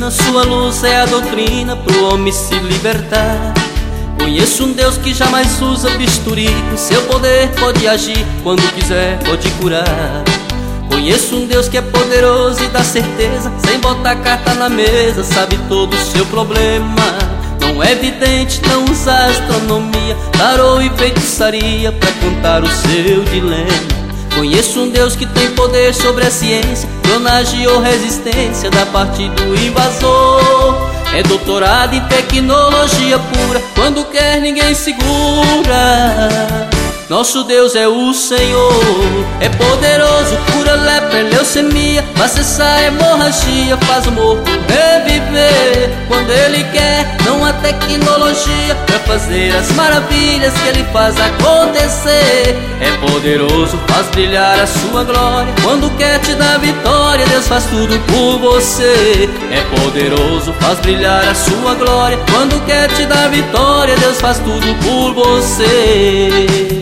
medicina, sua luz é a doutrina pro homem se libertar. Conheço um Deus que jamais usa bisturi, com seu poder pode agir, quando quiser pode curar. Conheço um Deus que é poderoso e dá certeza, sem botar carta na mesa, sabe todo o seu problema. Não é vidente, não usa astronomia, tarô e feitiçaria pra contar o seu dilema. Conheço um Deus que tem poder sobre a ciência, clonagem ou resistência da parte do invasor. É doutorado em tecnologia pura, quando quer ninguém segura. Nosso Deus é o Senhor, é poderoso, cura lepra, leucemia, faz cessar a hemorragia, faz o morto reviver. Quando Ele quer, não há tecnologia pra fazer as maravilhas que Ele faz acontecer. É poderoso, faz brilhar a sua glória, quando quer te dar vitória, Deus faz tudo por você. É poderoso, faz brilhar a sua glória, quando quer te dar vitória, Deus faz tudo por você.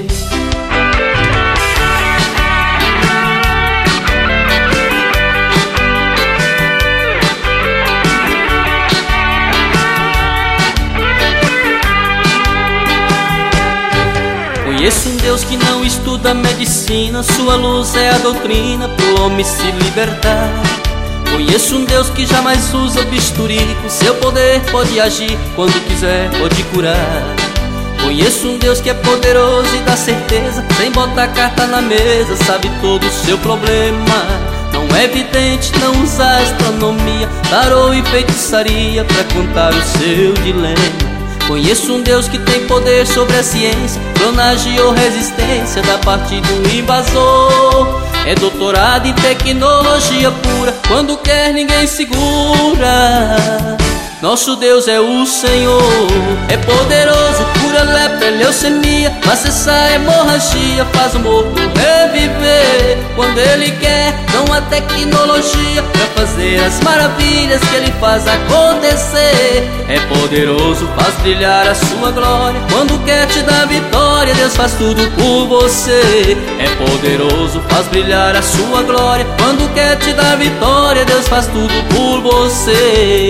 Conheço um Deus que não estuda medicina, sua luz é a doutrina pro homem se libertar. Conheço um Deus que jamais usa bisturi, com seu poder pode agir, quando quiser pode curar. Conheço um Deus que é poderoso e dá certeza, sem botar carta na mesa, sabe todo o seu problema. Não é vidente, não usa astronomia, tarô e feitiçaria pra contar o seu dilema. Conheço um Deus que tem poder sobre a ciência, clonagem ou resistência da parte do invasor. É doutorado em tecnologia pura, quando quer ninguém segura. Nosso Deus é o Senhor, é poderoso, cura lepra, leucemia, faz cessar a hemorragia, faz o morto reviver. Quando Ele quer, não há tecnologia pra fazer as maravilhas que Ele faz acontecer. É poderoso, faz brilhar a sua glória, quando quer te dar vitória, Deus faz tudo por você. É poderoso, faz brilhar a sua glória, quando quer te dar vitória, Deus faz tudo por você.